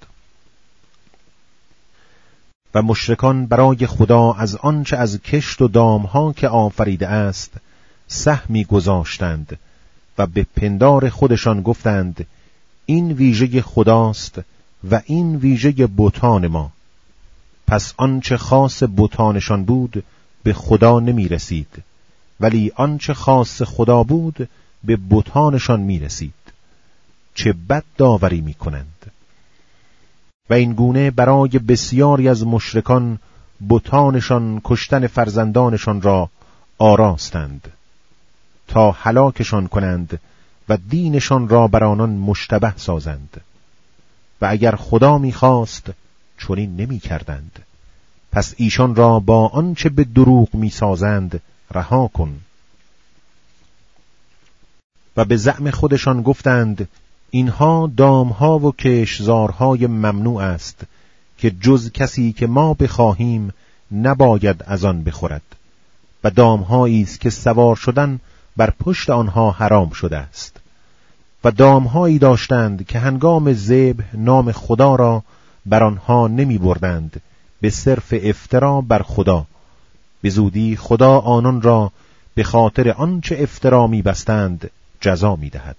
و مشرکان برای خدا از آنچه از کشت و دامها که آفریده است سهمی گذاشتند و به پندار خودشان گفتند این ویژه خداست و این ویژه بتان ما. پس آنچه خاص بتانشان بود به خدا نمی رسید، ولی آنچه خاص خدا بود به بتانشان می رسید. چه بد داوری می کنند. و این گونه برای بسیاری از مشرکان بتانشان کشتن فرزندانشان را آراستند تا هلاکشان کنند و دینشان را بر آنان مشتبه سازند. و اگر خدا می‌خواست چنین نمی‌کردند. پس ایشان را با آنچه به دروغ می‌سازند رها کن. و به زعم خودشان گفتند اینها دامها و کشزارهای ممنوع است که جز کسی که ما بخواهیم نباید از آن بخورد، و دامهایی است که سوار شدن بر پشت آنها حرام شده است. و دامهایی داشتند که هنگام ذبح نام خدا را بر آنها نمی بردند به صرف افترا بر خدا. به زودی خدا آنان را به خاطر آنچه افترا می بستند جزا می دهد.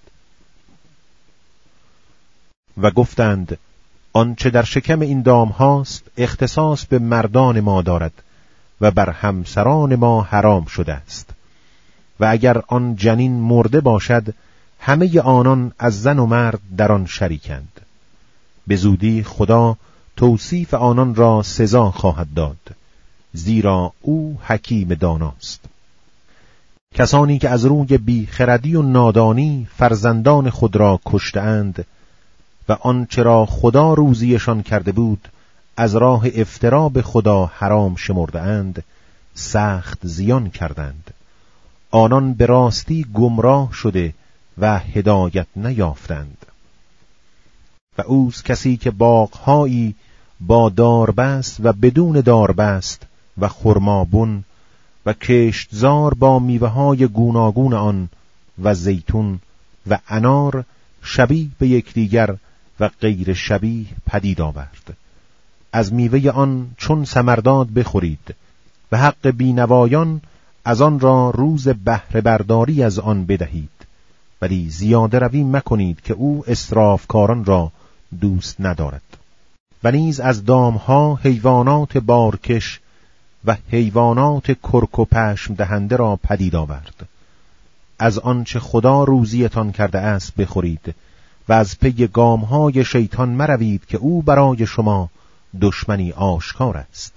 و گفتند آنچه در شکم این دام هاست اختصاص به مردان ما دارد و بر همسران ما حرام شده است. و اگر آن جنین مرده باشد همه آنان از زن و مرد در آن شریکند. به زودی خدا توصیف آنان را سزا خواهد داد، زیرا او حکیم داناست. کسانی که از روی بیخردی و نادانی فرزندان خود را کشته‌اند و آنچه را خدا روزیشان کرده بود از راه افترا به خدا حرام شمرده‌اند، سخت زیان کردند. آنان به راستی گمراه شده و هدایت نیافتند. و اوست کسی که باغ‌هایی با داربست و بدون داربست و خرمابون و کشتزار با میوه‌های گوناگون آن و زیتون و انار شبیه به یکدیگر و غیر شبیه پدید آورد. از میوه آن چون ثمرداد بخورید و حق بینوایان از آن را روز بهره برداری از آن بدهید، ولی زیاده روی مکنید که او اسرافکاران را دوست ندارد. و نیز از دامها حیوانات بارکش و حیوانات کرک و پشم دهنده را پدید آورد. از آنچه خدا روزیتان کرده است بخورید و از پی گامهای شیطان مروید که او برای شما دشمنی آشکار است.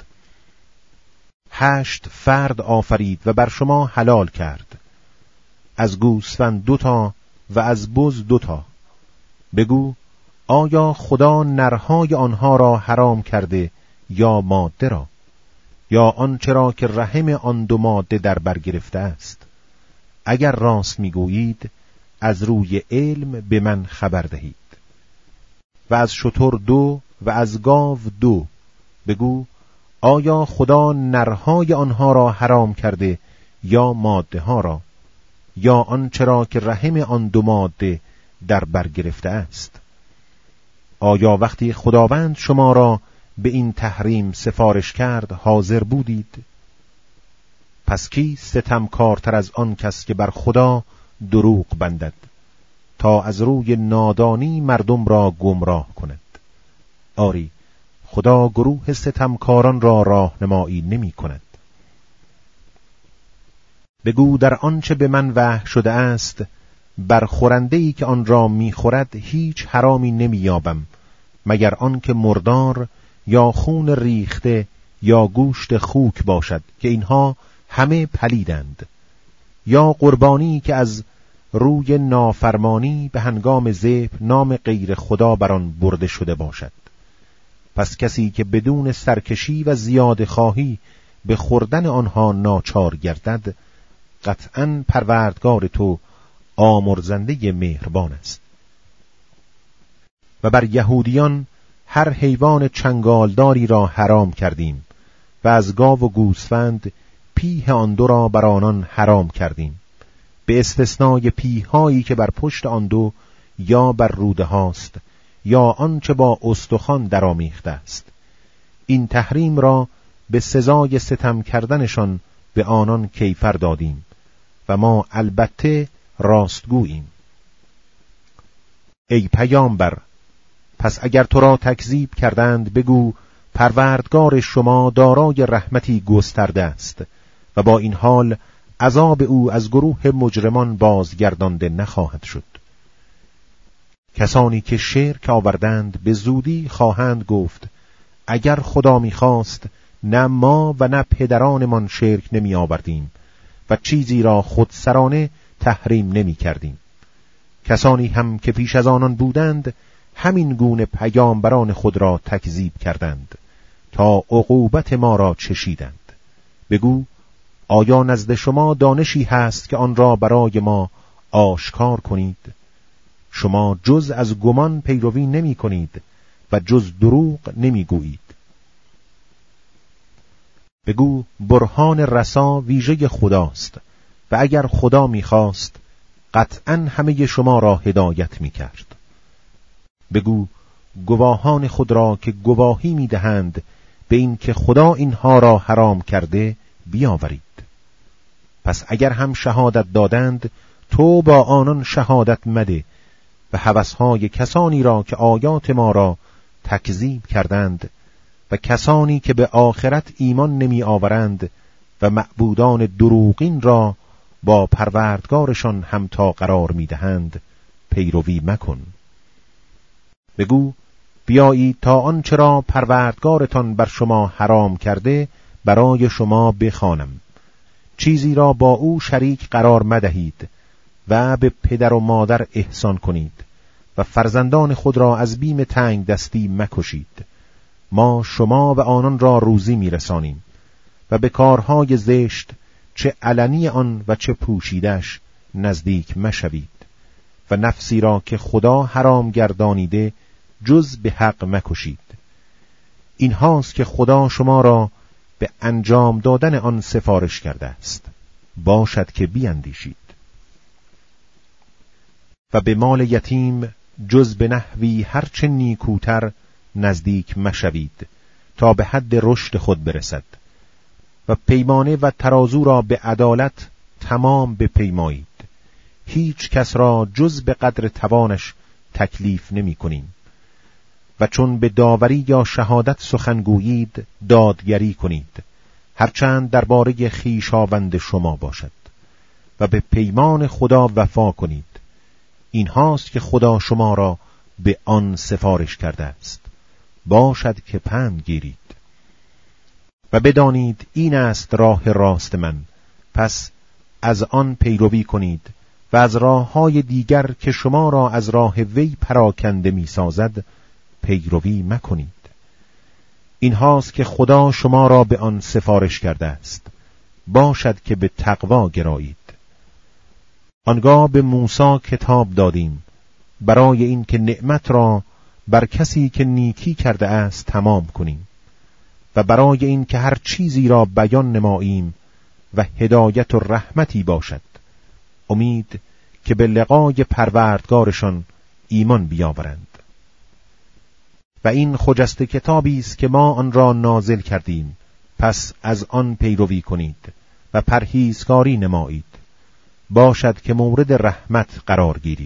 هشت فرد آفرید و بر شما حلال کرد، از گوسفند دوتا و از بز دوتا. بگو آیا خدا نرهای آنها را حرام کرده یا ماده را، یا آنچه را که رحم آن دو ماده در بر گرفته است؟ اگر راست میگویید از روی علم به من خبر دهید. و از شتر دو و از گاو دو. بگو آیا خدا نرهای آنها را حرام کرده یا ماده ها را، یا آنچه را که رحم آن دو ماده در بر گرفته است؟ آیا وقتی خداوند شما را به این تحریم سفارش کرد حاضر بودید؟ پس کی ستمکارتر از آن کس که بر خدا دروغ بندد تا از روی نادانی مردم را گمراه کند؟ آری، خدا گروه ستمکاران را راهنمایی نمی کند. بگو در آنچه به من وحی شده است، بر خورنده‌ای که آن را می‌خورد هیچ حرامی نمی‌یابم مگر آن که مردار یا خون ریخته یا گوشت خوک باشد که اینها همه پلیدند، یا قربانی که از روی نافرمانی به هنگام ذبح نام غیر خدا بر آن برده شده باشد. پس کسی که بدون سرکشی و زیاده خواهی به خوردن آنها ناچار گردد، قطعاً پروردگار تو آمرزنده مهربان است. و بر یهودیان هر حیوان چنگالداری را حرام کردیم و از گاو و گوسفند پیه آن دو را بر آنان حرام کردیم، به استثنای پیه‌هایی که بر پشت آن دو یا بر روده هاست یا آنچه با استخوان درآمیخته است. این تحریم را به سزای ستم کردنشان به آنان کیفر دادیم و ما البته راستگوییم. ای پیامبر، پس اگر تو را تکذیب کردند بگو پروردگار شما دارای رحمتی گسترده است و با این حال عذاب او از گروه مجرمان بازگردانده نخواهد شد. کسانی که شرک آوردند به زودی خواهند گفت اگر خدا می‌خواست نه ما و نه پدرانمان شرک نمی آوردیم و چیزی را خودسرانه تحریم نمی کردیم. کسانی هم که پیش از آنان بودند همین گونه پیامبران خود را تکذیب کردند تا عقوبت ما را چشیدند. بگو آیا نزد شما دانشی هست که آن را برای ما آشکار کنید؟ شما جز از گمان پیروی نمی کنید و جز دروغ نمی گویید. بگو برهان رسا ویژه خداست و اگر خدا می‌خواست قطعاً همه شما را هدایت می‌کرد. بگو گواهان خود را که گواهی می‌دهند به این که خدا اینها را حرام کرده بیاورید. پس اگر هم شهادت دادند تو با آنان شهادت مده و هوس‌های کسانی را که آیات ما را تکذیب کردند و کسانی که به آخرت ایمان نمی آورند و معبودان دروغین را با پروردگارشان همتا قرار می دهند پیروی مکن. بگو بیایید تا آنچه را پروردگارتان بر شما حرام کرده برای شما بخوانم. چیزی را با او شریک قرار مدهید و به پدر و مادر احسان کنید و فرزندان خود را از بیم تنگ دستی مکشید. ما شما و آنان را روزی میرسانیم و به کارهای زشت چه علنی آن و چه پوشیدش نزدیک مشوید و نفسی را که خدا حرام گردانیده جز به حق مکشید. این هاست که خدا شما را به انجام دادن آن سفارش کرده است. باشد که بیندیشید. و به مال یتیم جز به نحوی هرچه نیکوتر نزدیک مشوید تا به حد رشد خود برسد و پیمانه و ترازو را به عدالت تمام بپیمایید. هیچ کس را جز به قدر توانش تکلیف نمی کنیم و چون به داوری یا شهادت سخنگویید دادگری کنید، هرچند درباره خویشاوند شما باشد، و به پیمان خدا وفا کنید. این هاست که خدا شما را به آن سفارش کرده است. باشد که پند گیرید. و بدانید این است راه راست من، پس از آن پیروی کنید و از راه‌های دیگر که شما را از راه وی پراکنده می سازد پیروی مکنید. این هاست که خدا شما را به آن سفارش کرده است. باشد که به تقوا گرایید. آنگاه به موسی کتاب دادیم برای این که نعمت را بر کسی که نیکی کرده است تمام کنیم و برای این که هر چیزی را بیان نماییم و هدایت و رحمتی باشد. امید که به لقای پروردگارشان ایمان بیاورند. و این خجسته کتابی است که ما آن را نازل کردیم، پس از آن پیروی کنید و پرهیزکاری نمایید، باشد که مورد رحمت قرار گیرید.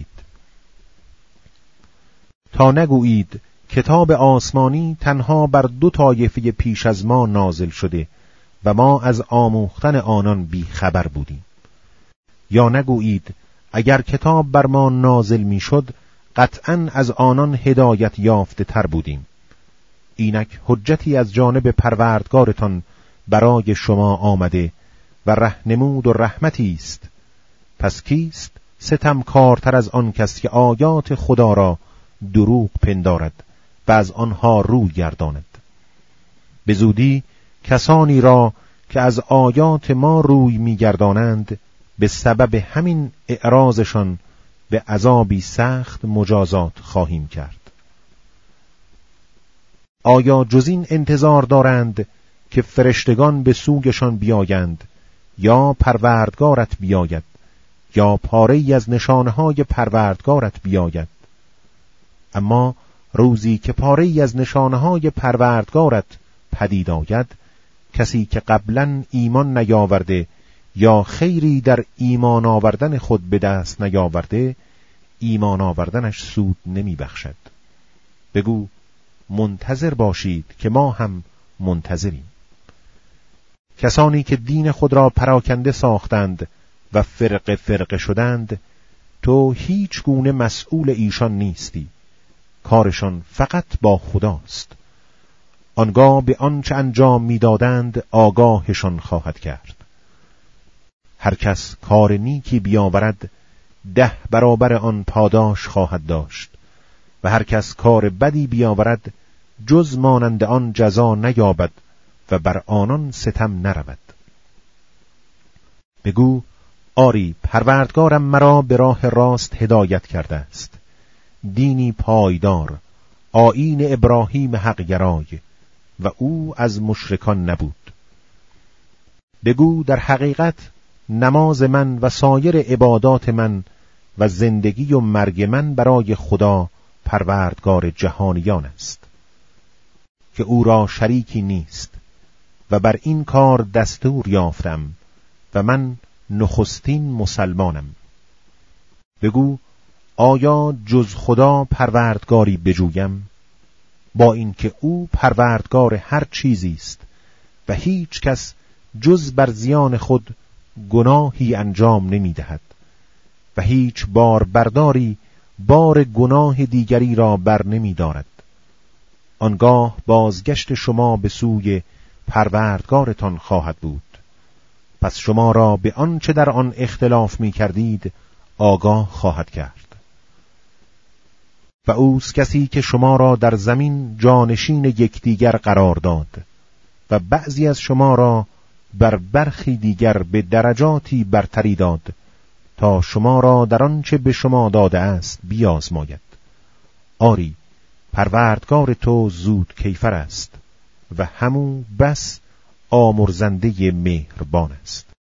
تا نگویید کتاب آسمانی تنها بر دو طایفه پیش از ما نازل شده و ما از آموختن آنان بی خبر بودیم. یا نگویید اگر کتاب بر ما نازل می شد قطعاً از آنان هدایت یافته تر بودیم. اینک حجتی از جانب پروردگارتان برای شما آمده و رهنمود و رحمتی است. پس کیست ستمکارتر از آن کس که آیات خدا را دروغ پندارد و از آنها روی گرداند؟ به زودی کسانی را که از آیات ما روی می‌گردانند به سبب همین اعراضشان به عذابی سخت مجازات خواهیم کرد. آیا جز این انتظار دارند که فرشتگان به سویشان بیایند یا پروردگارت بیاید یا پاره‌ای از نشانه‌های پروردگارت بیاید؟ اما روزی که پاره‌ای از نشانه‌های پروردگارت پدید آید، کسی که قبلاً ایمان نیاورده یا خیری در ایمان آوردن خود به دست نیاورده، ایمان آوردنش سود نمی بخشد. بگو منتظر باشید که ما هم منتظریم. کسانی که دین خود را پراکنده ساختند و فرقه فرقه شدند، تو هیچ گونه مسئول ایشان نیستی. کارشان فقط با خداست. آنگاه به آنچه انجام می‌دادند آگاهشان خواهد کرد. هر کس کار نیکی بیاورد ده برابر آن پاداش خواهد داشت و هر کس کار بدی بیاورد جز مانند آن جزا نیابد و بر آنان ستم نرود. بگو آری پروردگارم مرا به راه راست هدایت کرده است، دینی پایدار، آیین ابراهیم حق گرای، و او از مشرکان نبود. بگو در حقیقت نماز من و سایر عبادات من و زندگی و مرگ من برای خدا پروردگار جهانیان است که او را شریکی نیست و بر این کار دستور یافتم و من نخستین مسلمانم. بگو آیا جز خدا پروردگاری بجویم؟ با اینکه او پروردگار هر چیزی است و هیچ کس جز بر زیان خود گناهی انجام نمی دهد و هیچ بار برداری بار گناه دیگری را بر نمی دارد. آنگاه بازگشت شما به سوی پروردگارتان خواهد بود، پس شما را به آنچه در آن اختلاف می کردید آگاه خواهد کرد. و اوست کسی که شما را در زمین جانشین یکدیگر قرار داد و بعضی از شما را بر برخی دیگر به درجاتی برتری داد تا شما را در آنچه به شما داده است بیازماید. آری پروردگار تو زود کیفر است و همو بس آمرزنده مهربان است.